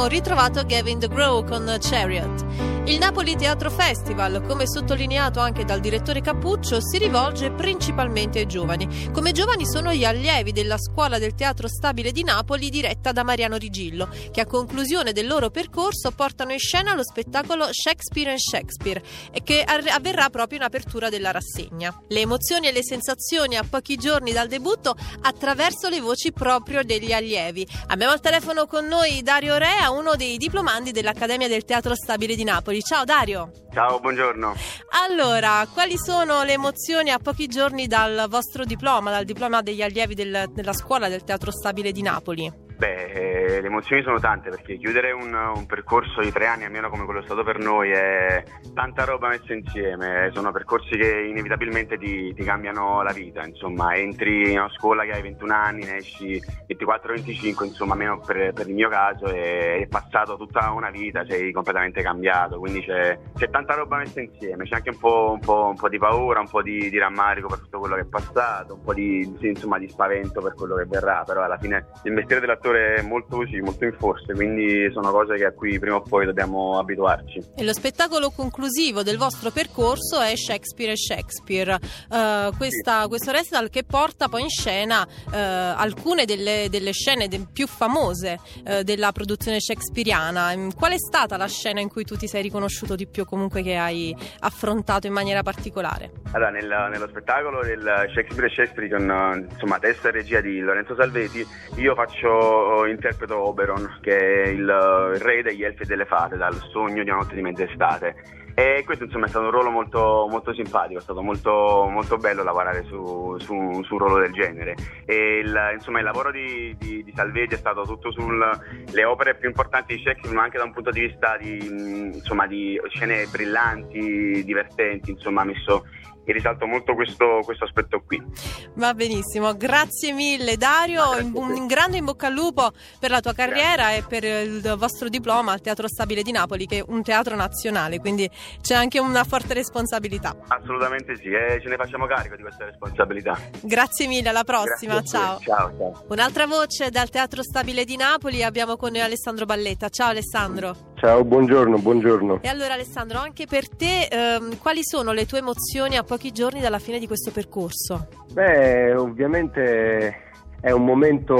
ritrovato Gavin DeGraw con Chariot. Il Napoli Teatro Festival, come sottolineato anche dal direttore Cappuccio, si rivolge principalmente ai giovani. Come giovani sono gli allievi della Scuola del Teatro Stabile di Napoli, diretta da Mariano Rigillo, che a conclusione del loro percorso portano in scena lo spettacolo Shakespeare and Shakespeare, e che avverrà proprio in apertura della rassegna. Le emozioni e le sensazioni a pochi giorni dal debutto attraverso le voci proprio degli allievi. Abbiamo al telefono con noi Dario Rea, uno dei diplomandi dell'Accademia del Teatro Stabile di Napoli. Ciao Dario. Ciao, buongiorno. Allora, quali sono le emozioni a pochi giorni dal vostro diploma, dal diploma degli allievi del, della Scuola del Teatro Stabile di Napoli? Beh, eh, le emozioni sono tante, perché chiudere un, un percorso di tre anni, almeno come quello è stato per noi, è tanta roba messa insieme. Sono percorsi che inevitabilmente ti, ti cambiano la vita, insomma. Entri in una scuola che hai ventuno anni, ne esci ventiquattro venticinque, insomma, almeno per, per il mio caso è, è passato tutta una vita, sei completamente cambiato, quindi c'è, c'è tanta roba messa insieme, c'è anche un po', un po', un po' di paura, un po' di, di rammarico per tutto quello che è passato, un po' di, sì, insomma, di spavento per quello che verrà, però alla fine il mestiere dell'attore è molto così, molto in forze, quindi sono cose che a cui prima o poi dobbiamo abituarci. E lo spettacolo conclusivo del vostro percorso è Shakespeare and Shakespeare, uh, questa, sì. questo recital che porta poi in scena uh, alcune delle, delle scene de- più famose uh, della produzione shakespeariana. Qual è stata la scena in cui tu ti sei riconosciuto di più, comunque che hai affrontato in maniera particolare? Allora, nel, nello spettacolo del Shakespeare and Shakespeare con insomma testa e regia di Lorenzo Salveti, io faccio interpreto Oberon, che è il, il re degli elfi e delle fate, dal Sogno di una notte di mezz'estate, e questo insomma è stato un ruolo molto, molto simpatico, è stato molto, molto bello lavorare su, su, su un ruolo del genere, e il, insomma il lavoro di, di, di Salveti è stato tutto sulle opere più importanti di Shakespeare, ma anche da un punto di vista di, insomma, di scene brillanti, divertenti, insomma ha messo in risalto molto questo, questo aspetto qui. Va benissimo, grazie mille Dario, grazie in, un grande in bocca al lupo per la tua carriera grazie. E per il vostro diploma al Teatro Stabile di Napoli, che è un teatro nazionale, quindi c'è anche una forte responsabilità. Assolutamente sì, e ce ne facciamo carico di questa responsabilità. Grazie mille, alla prossima, ciao. ciao. Ciao. Un'altra voce dal Teatro Stabile di Napoli abbiamo con noi Alessandro Balletta. Ciao Alessandro. Ciao, buongiorno, buongiorno. E allora Alessandro, anche per te ehm, quali sono le tue emozioni a pochi giorni dalla fine di questo percorso? Beh, ovviamente è un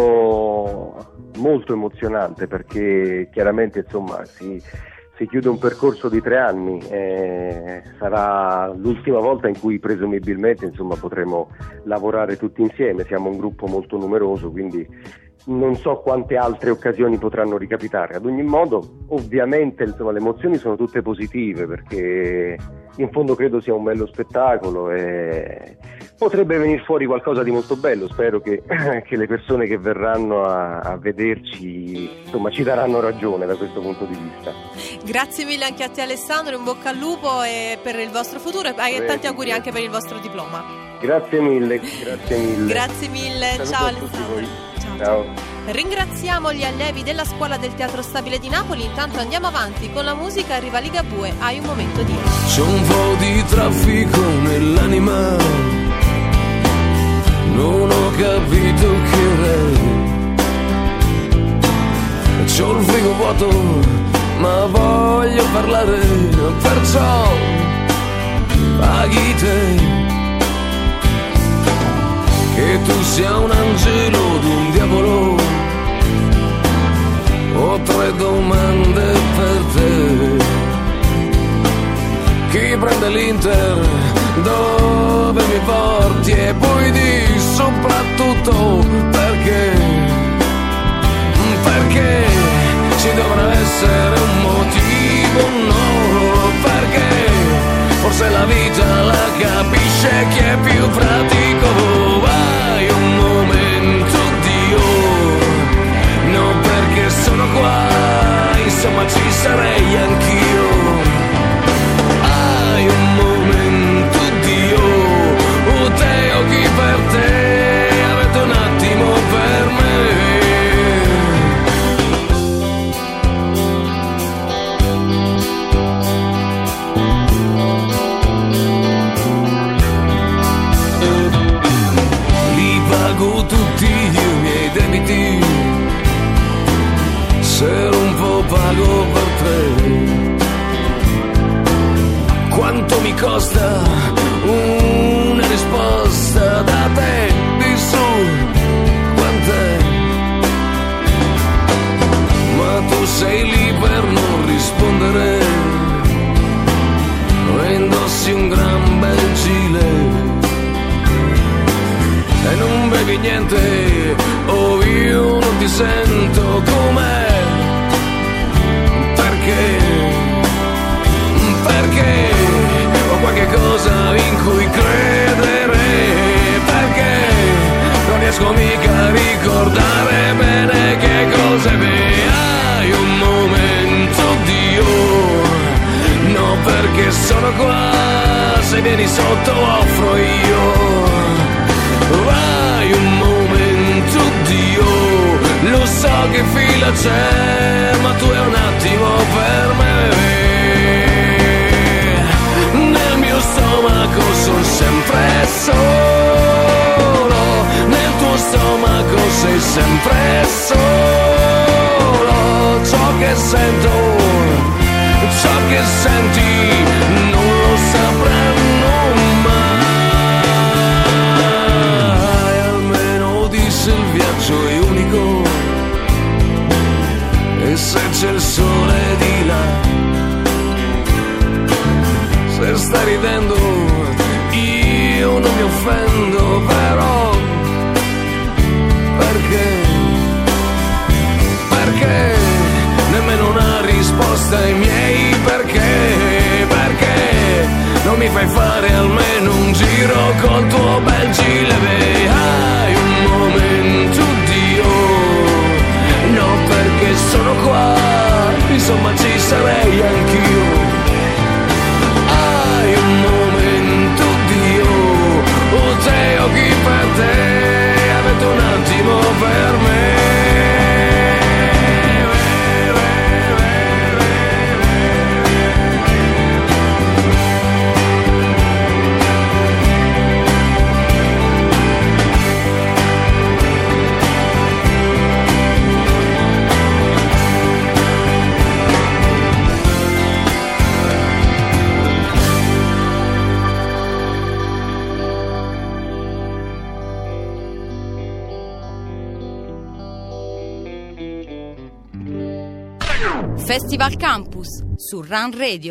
momento molto emozionante, perché chiaramente insomma si, si chiude un percorso di tre anni, eh, sarà l'ultima volta in cui presumibilmente insomma potremo lavorare tutti insieme, siamo un gruppo molto numeroso, quindi non so quante altre occasioni potranno ricapitare. Ad ogni modo, ovviamente insomma, le emozioni sono tutte positive, perché in fondo credo sia un bello spettacolo e potrebbe venire fuori qualcosa di molto bello. Spero che, che le persone che verranno a, a vederci insomma ci daranno ragione da questo punto di vista. Grazie mille anche a te Alessandro, in bocca al lupo e per il vostro futuro, e tanti auguri anche per il vostro diploma. Grazie mille, grazie mille. Gracie mille, Saluto ciao a tutti Alessandro. voi. Ciao. Ciao. Ringraziamo gli allievi della Scuola del Teatro Stabile di Napoli. Intanto andiamo avanti con la musica. Arriva Ligabue, hai un momento di... C'è un po' di traffico nell'anima, non ho capito che re. C'ho il frigo vuoto, ma voglio parlare, perciò paghi te. Che tu sia un angelo o un diavolo, ho tre domande per te. Chi prende l'Inter, dove mi porti? E poi di soprattutto perché? Perché ci dovrà essere un motivo, no? Perché forse la vita la capisce chi è più pratico. Vai un momento Dio, no, perché sono qua, insomma ci sarei anch'io. Hai un momento Dio, o te o chi per te, avete un attimo per me. te, oh io non ti sento com'è, perché, perché ho qualche cosa in cui credere, perché non riesco mica a ricordare bene che cose hai un momento di ora, no perché sono qua, se vieni sotto offro io. Vai un momento Dio, lo so che fila c'è, ma tu è un attimo per me. Nel mio stomaco sono sempre solo, nel tuo stomaco sei sempre solo. Ciò che sento, ciò che senti, non lo sapranno mai. Il viaggio è unico e se c'è il sole di là, se stai ridendo io non mi offendo, però perché, perché nemmeno una risposta ai miei perché, perché non mi fai fare almeno un giro col tuo bel gilet. Hai un momento Dio, no perché sono qua, insomma ci sarei anch'io. Hai un momento Dio, o te o chi per te, avete un attimo per me. Festival Campus su Run Radio.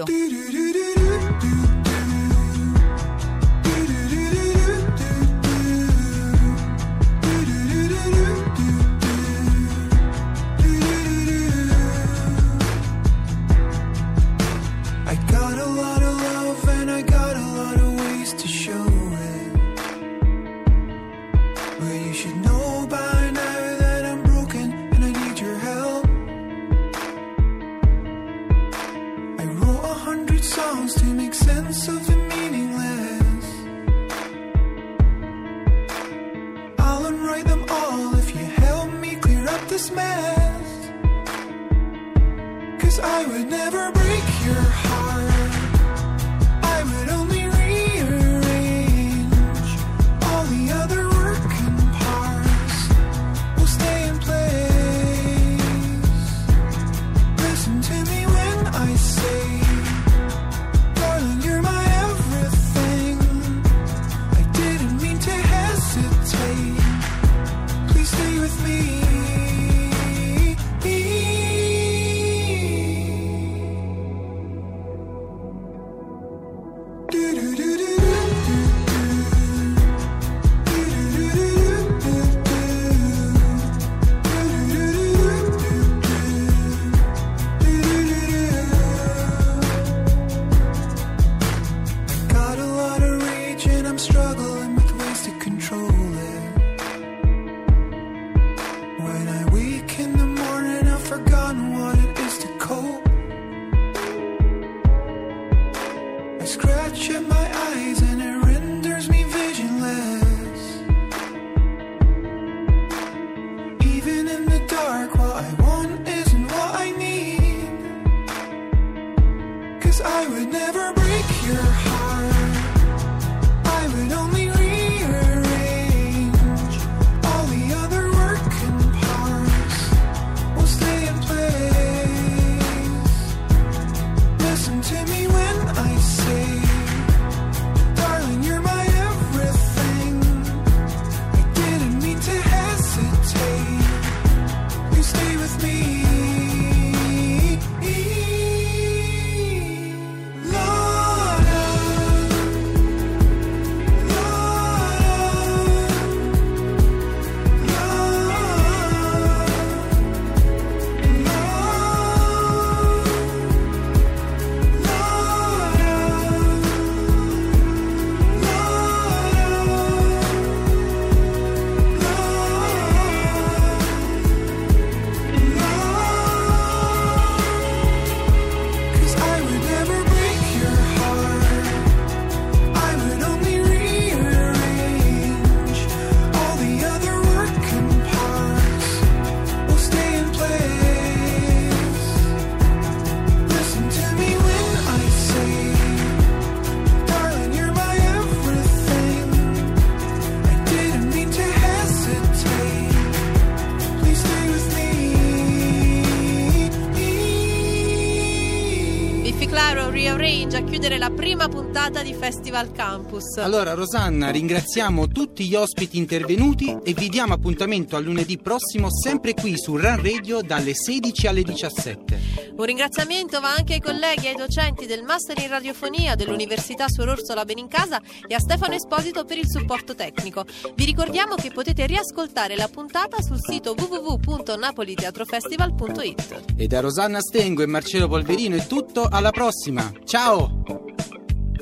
Strange a chiudere la prima puntata di Festival Campus. Allora Rosanna, ringraziamo tutti gli ospiti intervenuti e vi diamo appuntamento a lunedì prossimo sempre qui su Run Radio dalle sedici alle diciassette. Un ringraziamento va anche ai colleghi e ai docenti del Master in Radiofonia dell'Università Suor Orsola Benincasa e a Stefano Esposito per il supporto tecnico. Vi ricordiamo che potete riascoltare la puntata sul sito w w w punto napoli teatro festival punto it. E da Rosanna Stengo e Marcello Polverino è tutto, alla prossima. Ciao!